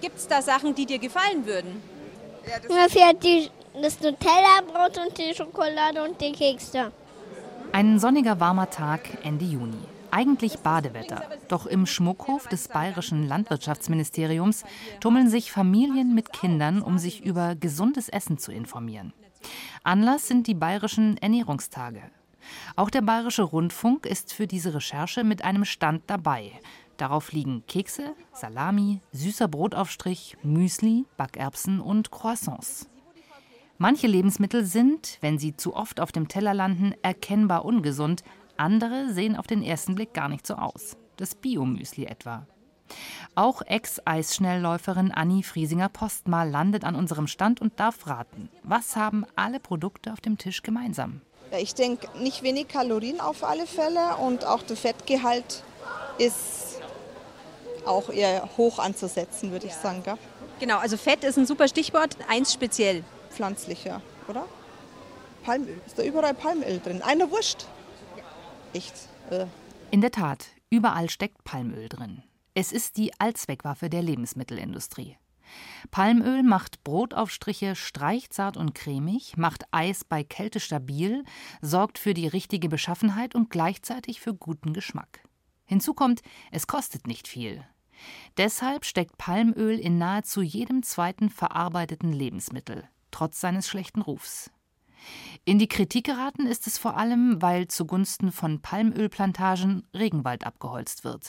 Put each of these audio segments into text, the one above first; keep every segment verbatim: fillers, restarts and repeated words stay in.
Gibt es da Sachen, die dir gefallen würden? Ja, das ja die, das Nutella-Brot und die Schokolade und die Kekse. Ein sonniger, warmer Tag Ende Juni. Eigentlich Badewetter. Doch im Schmuckhof des Bayerischen Landwirtschaftsministeriums tummeln sich Familien mit Kindern, um sich über gesundes Essen zu informieren. Anlass sind die Bayerischen Ernährungstage. Auch der Bayerische Rundfunk ist für diese Recherche mit einem Stand dabei. Darauf liegen Kekse, Salami, süßer Brotaufstrich, Müsli, Backerbsen und Croissants. Manche Lebensmittel sind, wenn sie zu oft auf dem Teller landen, erkennbar ungesund. Andere sehen auf den ersten Blick gar nicht so aus. Das Bio-Müsli etwa. Auch Ex-Eisschnellläuferin Anni Friesinger-Postma landet an unserem Stand und darf raten. Was haben alle Produkte auf dem Tisch gemeinsam? Ja, ich denke, nicht wenig Kalorien auf alle Fälle und auch der Fettgehalt ist auch eher hoch anzusetzen, würde ich sagen. Gell? Genau, also Fett ist ein super Stichwort, eins speziell. Pflanzlicher, oder? Palmöl. Ist da überall Palmöl drin? Eine Wurst. Echt? Äh. In der Tat, überall steckt Palmöl drin. Es ist die Allzweckwaffe der Lebensmittelindustrie. Palmöl macht Brotaufstriche streichzart und cremig, macht Eis bei Kälte stabil, sorgt für die richtige Beschaffenheit und gleichzeitig für guten Geschmack. Hinzu kommt, es kostet nicht viel. Deshalb steckt Palmöl in nahezu jedem zweiten verarbeiteten Lebensmittel, trotz seines schlechten Rufs. In die Kritik geraten ist es vor allem, weil zugunsten von Palmölplantagen Regenwald abgeholzt wird.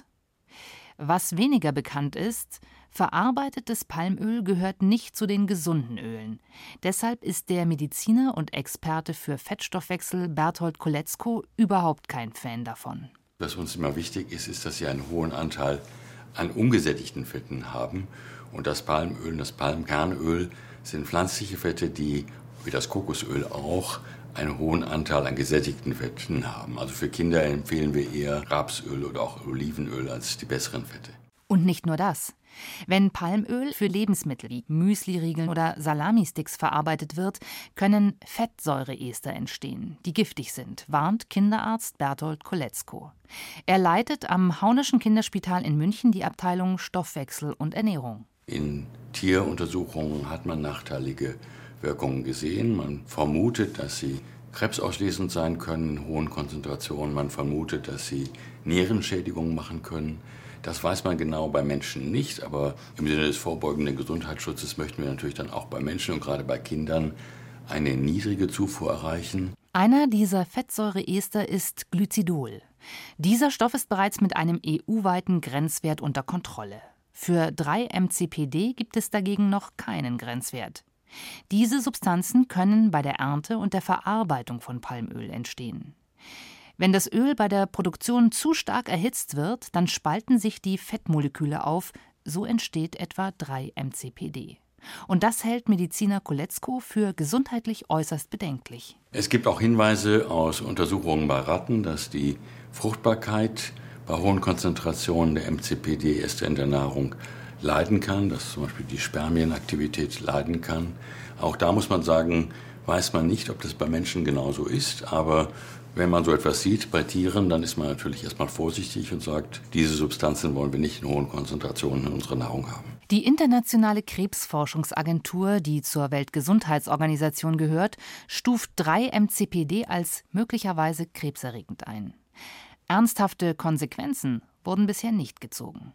Was weniger bekannt ist, verarbeitetes Palmöl gehört nicht zu den gesunden Ölen. Deshalb ist der Mediziner und Experte für Fettstoffwechsel Berthold Koletzko überhaupt kein Fan davon. Was uns immer wichtig ist, ist, dass sie einen hohen Anteil an ungesättigten Fetten haben. Und das Palmöl und das Palmkernöl sind pflanzliche Fette, die, wie das Kokosöl auch, einen hohen Anteil an gesättigten Fetten haben. Also für Kinder empfehlen wir eher Rapsöl oder auch Olivenöl als die besseren Fette. Und nicht nur das. Wenn Palmöl für Lebensmittel wie Müsliriegeln oder Salamisticks verarbeitet wird, können Fettsäureester entstehen, die giftig sind, warnt Kinderarzt Berthold Koletzko. Er leitet am Haunischen Kinderspital in München die Abteilung Stoffwechsel und Ernährung. In Tieruntersuchungen hat man nachteilige Wirkungen gesehen. Man vermutet, dass sie krebsauslösend sein können in hohen Konzentrationen. Man vermutet, dass sie Nierenschädigungen machen können. Das weiß man genau bei Menschen nicht, aber im Sinne des vorbeugenden Gesundheitsschutzes möchten wir natürlich dann auch bei Menschen und gerade bei Kindern eine niedrige Zufuhr erreichen. Einer dieser Fettsäureester ist Glycidol. Dieser Stoff ist bereits mit einem E U-weiten Grenzwert unter Kontrolle. Für drei M C P D gibt es dagegen noch keinen Grenzwert. Diese Substanzen können bei der Ernte und der Verarbeitung von Palmöl entstehen. Wenn das Öl bei der Produktion zu stark erhitzt wird, dann spalten sich die Fettmoleküle auf, so entsteht etwa drei M C P D. Und das hält Mediziner Koletzko für gesundheitlich äußerst bedenklich. Es gibt auch Hinweise aus Untersuchungen bei Ratten, dass die Fruchtbarkeit bei hohen Konzentrationen der M C P D-Ester in der Nahrung leiden kann, dass zum Beispiel die Spermienaktivität leiden kann. Auch da muss man sagen, weiß man nicht, ob das bei Menschen genauso ist, aber wenn man so etwas sieht bei Tieren, dann ist man natürlich erstmal vorsichtig und sagt, diese Substanzen wollen wir nicht in hohen Konzentrationen in unserer Nahrung haben. Die Internationale Krebsforschungsagentur, die zur Weltgesundheitsorganisation gehört, stuft drei M C P D als möglicherweise krebserregend ein. Ernsthafte Konsequenzen wurden bisher nicht gezogen.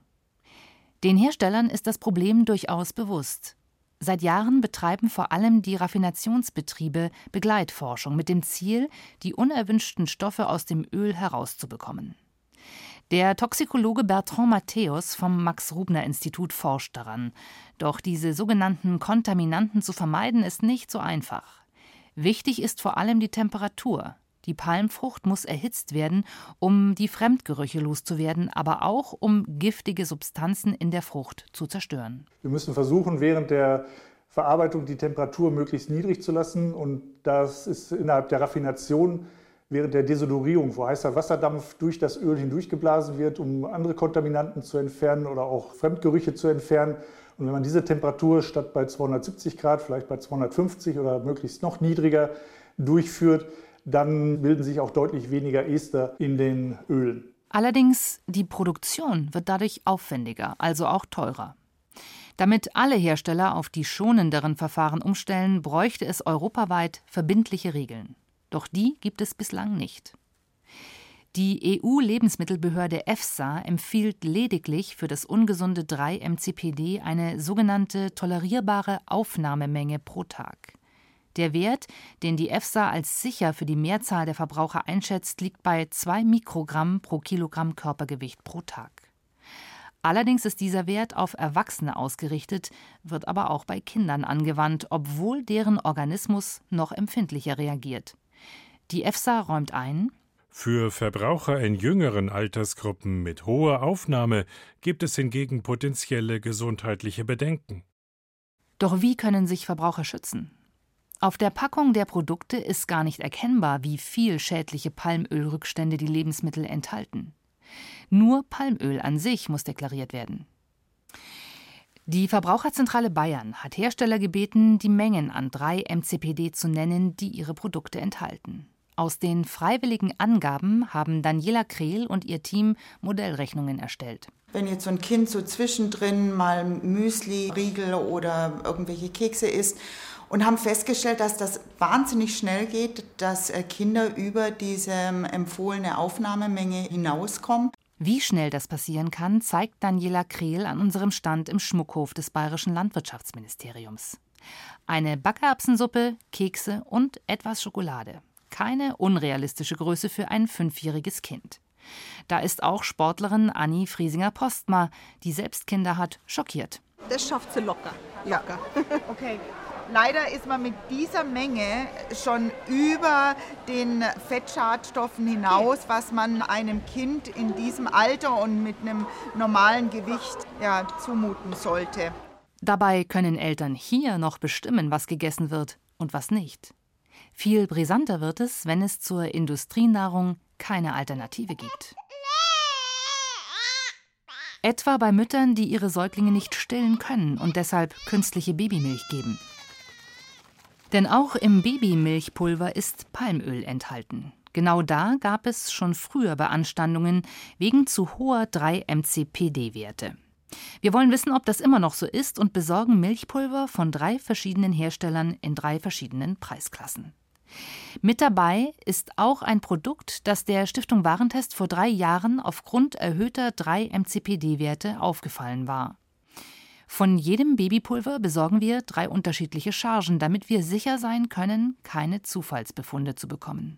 Den Herstellern ist das Problem durchaus bewusst. Seit Jahren betreiben vor allem die Raffinationsbetriebe Begleitforschung mit dem Ziel, die unerwünschten Stoffe aus dem Öl herauszubekommen. Der Toxikologe Bertrand Matthäus vom Max-Rubner-Institut forscht daran. Doch diese sogenannten Kontaminanten zu vermeiden, ist nicht so einfach. Wichtig ist vor allem die Temperatur. Die Palmfrucht muss erhitzt werden, um die Fremdgerüche loszuwerden, aber auch um giftige Substanzen in der Frucht zu zerstören. Wir müssen versuchen, während der Verarbeitung die Temperatur möglichst niedrig zu lassen. Und das ist innerhalb der Raffination während der Desodorierung, wo heißer Wasserdampf durch das Öl hindurchgeblasen wird, um andere Kontaminanten zu entfernen oder auch Fremdgerüche zu entfernen. Und wenn man diese Temperatur statt bei zweihundertsiebzig Grad, vielleicht bei zweihundertfünfzig oder möglichst noch niedriger durchführt, dann bilden sich auch deutlich weniger Ester in den Ölen. Allerdings, die Produktion wird dadurch aufwendiger, also auch teurer. Damit alle Hersteller auf die schonenderen Verfahren umstellen, bräuchte es europaweit verbindliche Regeln. Doch die gibt es bislang nicht. Die E U-Lebensmittelbehörde EFSA empfiehlt lediglich für das ungesunde drei M C P D eine sogenannte tolerierbare Aufnahmemenge pro Tag. Der Wert, den die EFSA als sicher für die Mehrzahl der Verbraucher einschätzt, liegt bei zwei Mikrogramm pro Kilogramm Körpergewicht pro Tag. Allerdings ist dieser Wert auf Erwachsene ausgerichtet, wird aber auch bei Kindern angewandt, obwohl deren Organismus noch empfindlicher reagiert. Die EFSA räumt ein: Für Verbraucher in jüngeren Altersgruppen mit hoher Aufnahme gibt es hingegen potenzielle gesundheitliche Bedenken. Doch wie können sich Verbraucher schützen? Auf der Packung der Produkte ist gar nicht erkennbar, wie viel schädliche Palmölrückstände die Lebensmittel enthalten. Nur Palmöl an sich muss deklariert werden. Die Verbraucherzentrale Bayern hat Hersteller gebeten, die Mengen an drei M C P D zu nennen, die ihre Produkte enthalten. Aus den freiwilligen Angaben haben Daniela Krehl und ihr Team Modellrechnungen erstellt. Wenn jetzt so ein Kind so zwischendrin mal Müsli, Riegel oder irgendwelche Kekse isst und haben festgestellt, dass das wahnsinnig schnell geht, dass Kinder über diese empfohlene Aufnahmemenge hinauskommen. Wie schnell das passieren kann, zeigt Daniela Krehl an unserem Stand im Schmuckhof des Bayerischen Landwirtschaftsministeriums. Eine Backerbsensuppe, Kekse und etwas Schokolade. Keine unrealistische Größe für ein fünfjähriges Kind. Da ist auch Sportlerin Anni Friesinger-Postma, die selbst Kinder hat, schockiert. Das schafft sie locker. locker. Okay. Leider ist man mit dieser Menge schon über den Fettschadstoffen hinaus, was man einem Kind in diesem Alter und mit einem normalen Gewicht ja, zumuten sollte. Dabei können Eltern hier noch bestimmen, was gegessen wird und was nicht. Viel brisanter wird es, wenn es zur Industrienahrung keine Alternative gibt. Etwa bei Müttern, die ihre Säuglinge nicht stillen können und deshalb künstliche Babymilch geben. Denn auch im Babymilchpulver ist Palmöl enthalten. Genau da gab es schon früher Beanstandungen wegen zu hoher drei M C P D-Werte. Wir wollen wissen, ob das immer noch so ist und besorgen Milchpulver von drei verschiedenen Herstellern in drei verschiedenen Preisklassen. Mit dabei ist auch ein Produkt, das der Stiftung Warentest vor drei Jahren aufgrund erhöhter drei M C P D-Werte aufgefallen war. Von jedem Babypulver besorgen wir drei unterschiedliche Chargen, damit wir sicher sein können, keine Zufallsbefunde zu bekommen.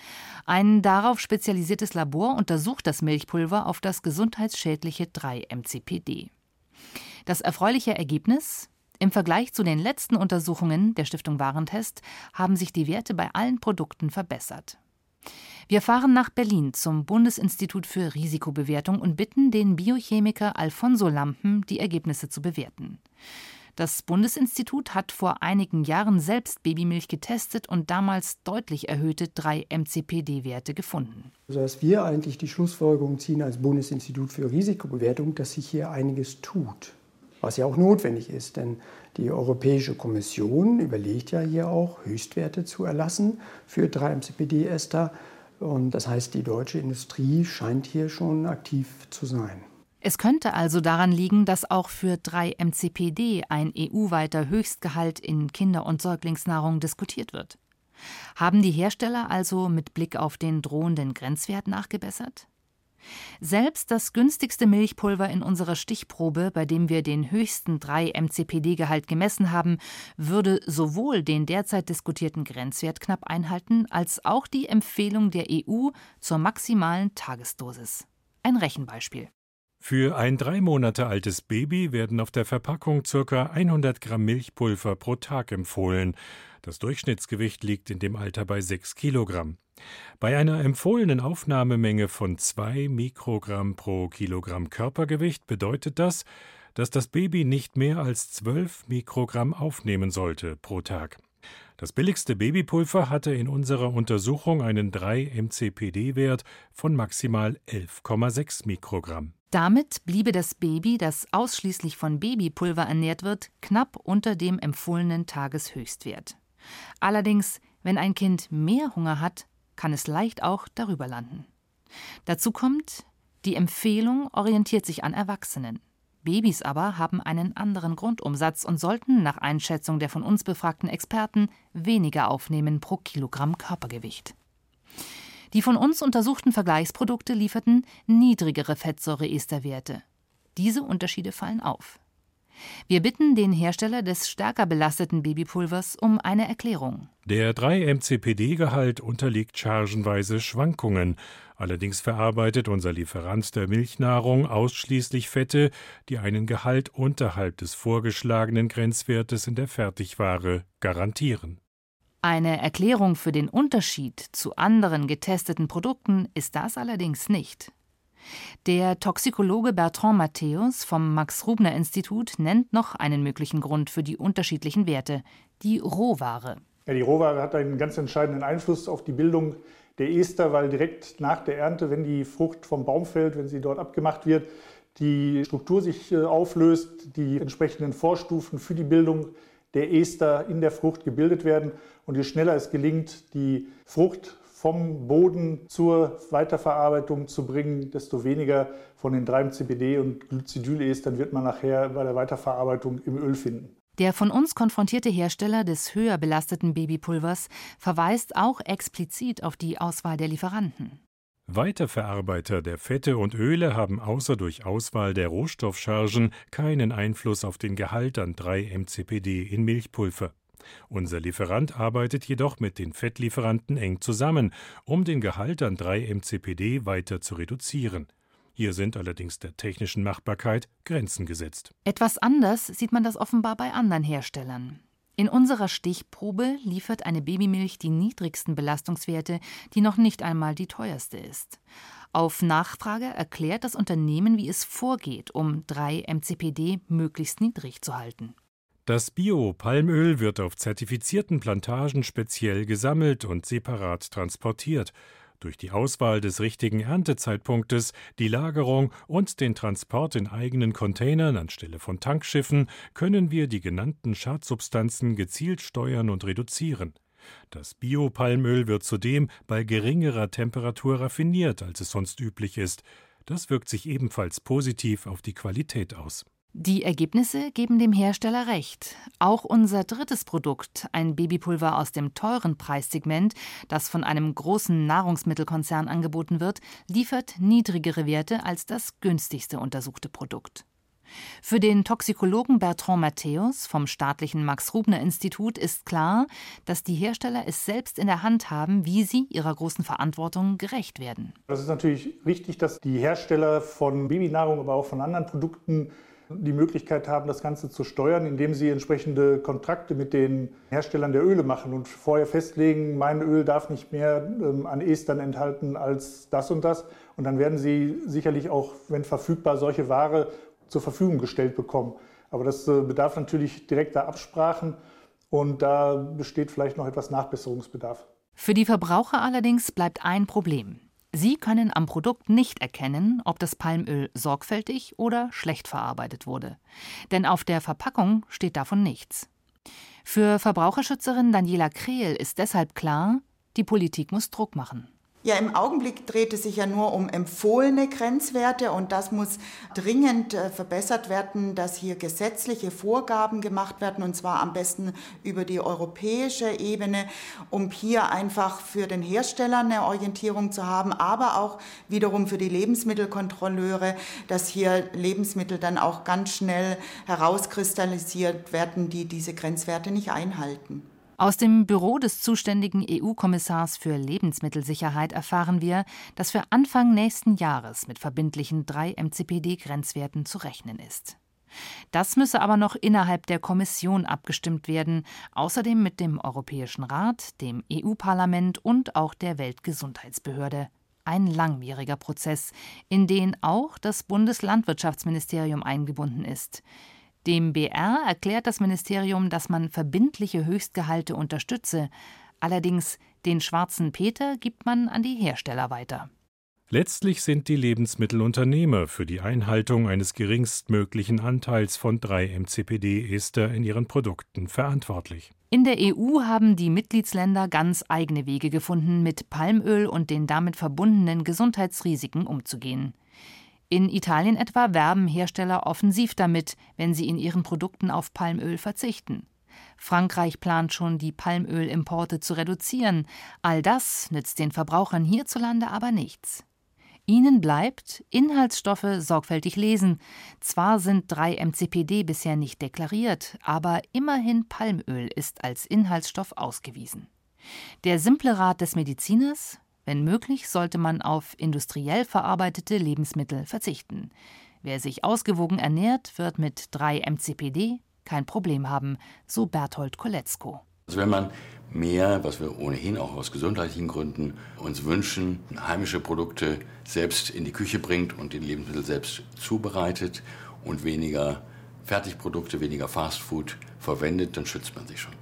Ein darauf spezialisiertes Labor untersucht das Milchpulver auf das gesundheitsschädliche drei M C P D. Das erfreuliche Ergebnis: Im Vergleich zu den letzten Untersuchungen der Stiftung Warentest haben sich die Werte bei allen Produkten verbessert. Wir fahren nach Berlin zum Bundesinstitut für Risikobewertung und bitten den Biochemiker Alfonso Lampen, die Ergebnisse zu bewerten. Das Bundesinstitut hat vor einigen Jahren selbst Babymilch getestet und damals deutlich erhöhte drei M C P D-Werte gefunden. Sodass wir eigentlich die Schlussfolgerung ziehen als Bundesinstitut für Risikobewertung, dass sich hier einiges tut. Was ja auch notwendig ist, denn die Europäische Kommission überlegt ja hier auch, Höchstwerte zu erlassen für drei M C P D-Ester. Und das heißt, die deutsche Industrie scheint hier schon aktiv zu sein. Es könnte also daran liegen, dass auch für drei M C P D ein E U-weiter Höchstgehalt in Kinder- und Säuglingsnahrung diskutiert wird. Haben die Hersteller also mit Blick auf den drohenden Grenzwert nachgebessert? Selbst das günstigste Milchpulver in unserer Stichprobe, bei dem wir den höchsten drei M C P D-Gehalt gemessen haben, würde sowohl den derzeit diskutierten Grenzwert knapp einhalten, als auch die Empfehlung der E U zur maximalen Tagesdosis. Ein Rechenbeispiel. Für ein drei Monate altes Baby werden auf der Verpackung ca. hundert Gramm Milchpulver pro Tag empfohlen. Das Durchschnittsgewicht liegt in dem Alter bei sechs Kilogramm. Bei einer empfohlenen Aufnahmemenge von zwei Mikrogramm pro Kilogramm Körpergewicht bedeutet das, dass das Baby nicht mehr als zwölf Mikrogramm aufnehmen sollte pro Tag. Das billigste Babypulver hatte in unserer Untersuchung einen drei M C P D-Wert von maximal elf Komma sechs Mikrogramm. Damit bliebe das Baby, das ausschließlich von Babypulver ernährt wird, knapp unter dem empfohlenen Tageshöchstwert. Allerdings, wenn ein Kind mehr Hunger hat, kann es leicht auch darüber landen. Dazu kommt, die Empfehlung orientiert sich an Erwachsenen. Babys aber haben einen anderen Grundumsatz und sollten nach Einschätzung der von uns befragten Experten weniger aufnehmen pro Kilogramm Körpergewicht. Die von uns untersuchten Vergleichsprodukte lieferten niedrigere Fettsäureesterwerte. Diese Unterschiede fallen auf. Wir bitten den Hersteller des stärker belasteten Babypulvers um eine Erklärung. Der drei M C P D-Gehalt unterliegt chargenweise Schwankungen. Allerdings verarbeitet unser Lieferant der Milchnahrung ausschließlich Fette, die einen Gehalt unterhalb des vorgeschlagenen Grenzwertes in der Fertigware garantieren. Eine Erklärung für den Unterschied zu anderen getesteten Produkten ist das allerdings nicht. Der Toxikologe Bertrand Matthäus vom Max-Rubner-Institut nennt noch einen möglichen Grund für die unterschiedlichen Werte: die Rohware. Ja, die Rohware hat einen ganz entscheidenden Einfluss auf die Bildung der Ester, weil direkt nach der Ernte, wenn die Frucht vom Baum fällt, wenn sie dort abgemacht wird, die Struktur sich auflöst, die entsprechenden Vorstufen für die Bildung der Ester in der Frucht gebildet werden. Und je schneller es gelingt, die Frucht vom Boden zur Weiterverarbeitung zu bringen, desto weniger von den drei M C P D und Glycidylestern wird man nachher bei der Weiterverarbeitung im Öl finden. Der von uns konfrontierte Hersteller des höher belasteten Babypulvers verweist auch explizit auf die Auswahl der Lieferanten. Weiterverarbeiter der Fette und Öle haben außer durch Auswahl der Rohstoffchargen keinen Einfluss auf den Gehalt an drei M C P D in Milchpulver. Unser Lieferant arbeitet jedoch mit den Fettlieferanten eng zusammen, um den Gehalt an drei M C P D weiter zu reduzieren. Hier sind allerdings der technischen Machbarkeit Grenzen gesetzt. Etwas anders sieht man das offenbar bei anderen Herstellern. In unserer Stichprobe liefert eine Babymilch die niedrigsten Belastungswerte, die noch nicht einmal die teuerste ist. Auf Nachfrage erklärt das Unternehmen, wie es vorgeht, um drei M C P D möglichst niedrig zu halten. Das Bio-Palmöl wird auf zertifizierten Plantagen speziell gesammelt und separat transportiert. Durch die Auswahl des richtigen Erntezeitpunktes, die Lagerung und den Transport in eigenen Containern anstelle von Tankschiffen können wir die genannten Schadsubstanzen gezielt steuern und reduzieren. Das Bio-Palmöl wird zudem bei geringerer Temperatur raffiniert, als es sonst üblich ist. Das wirkt sich ebenfalls positiv auf die Qualität aus. Die Ergebnisse geben dem Hersteller recht. Auch unser drittes Produkt, ein Babypulver aus dem teuren Preissegment, das von einem großen Nahrungsmittelkonzern angeboten wird, liefert niedrigere Werte als das günstigste untersuchte Produkt. Für den Toxikologen Bertrand Matthäus vom staatlichen Max-Rubner-Institut ist klar, dass die Hersteller es selbst in der Hand haben, wie sie ihrer großen Verantwortung gerecht werden. Das ist natürlich richtig, dass die Hersteller von Babynahrung, aber auch von anderen Produkten die Möglichkeit haben, das Ganze zu steuern, indem sie entsprechende Kontrakte mit den Herstellern der Öle machen und vorher festlegen, mein Öl darf nicht mehr ähm, an Estern enthalten als das und das. Und dann werden sie sicherlich auch, wenn verfügbar, solche Ware zur Verfügung gestellt bekommen. Aber das äh, bedarf natürlich direkter Absprachen und da besteht vielleicht noch etwas Nachbesserungsbedarf. Für die Verbraucher allerdings bleibt ein Problem. Sie können am Produkt nicht erkennen, ob das Palmöl sorgfältig oder schlecht verarbeitet wurde. Denn auf der Verpackung steht davon nichts. Für Verbraucherschützerin Daniela Krehl ist deshalb klar, die Politik muss Druck machen. Ja, im Augenblick dreht es sich ja nur um empfohlene Grenzwerte und das muss dringend äh, verbessert werden, dass hier gesetzliche Vorgaben gemacht werden und zwar am besten über die europäische Ebene, um hier einfach für den Hersteller eine Orientierung zu haben, aber auch wiederum für die Lebensmittelkontrolleure, dass hier Lebensmittel dann auch ganz schnell herauskristallisiert werden, die diese Grenzwerte nicht einhalten. Aus dem Büro des zuständigen E U-Kommissars für Lebensmittelsicherheit erfahren wir, dass für Anfang nächsten Jahres mit verbindlichen drei M C P D-Grenzwerten zu rechnen ist. Das müsse aber noch innerhalb der Kommission abgestimmt werden, außerdem mit dem Europäischen Rat, dem E U-Parlament und auch der Weltgesundheitsbehörde. Ein langwieriger Prozess, in den auch das Bundeslandwirtschaftsministerium eingebunden ist. Dem B R erklärt das Ministerium, dass man verbindliche Höchstgehalte unterstütze. Allerdings den schwarzen Peter gibt man an die Hersteller weiter. Letztlich sind die Lebensmittelunternehmer für die Einhaltung eines geringstmöglichen Anteils von drei M C P D-Ester in ihren Produkten verantwortlich. In der E U haben die Mitgliedsländer ganz eigene Wege gefunden, mit Palmöl und den damit verbundenen Gesundheitsrisiken umzugehen. In Italien etwa werben Hersteller offensiv damit, wenn sie in ihren Produkten auf Palmöl verzichten. Frankreich plant schon, die Palmölimporte zu reduzieren. All das nützt den Verbrauchern hierzulande aber nichts. Ihnen bleibt Inhaltsstoffe sorgfältig lesen. Zwar sind drei M C P D bisher nicht deklariert, aber immerhin Palmöl ist als Inhaltsstoff ausgewiesen. Der simple Rat des Mediziners: Wenn möglich, sollte man auf industriell verarbeitete Lebensmittel verzichten. Wer sich ausgewogen ernährt, wird mit drei M C P D kein Problem haben, so Berthold Koletzko. Also wenn man mehr, was wir ohnehin auch aus gesundheitlichen Gründen uns wünschen, heimische Produkte selbst in die Küche bringt und die Lebensmittel selbst zubereitet und weniger Fertigprodukte, weniger Fastfood verwendet, dann schützt man sich schon.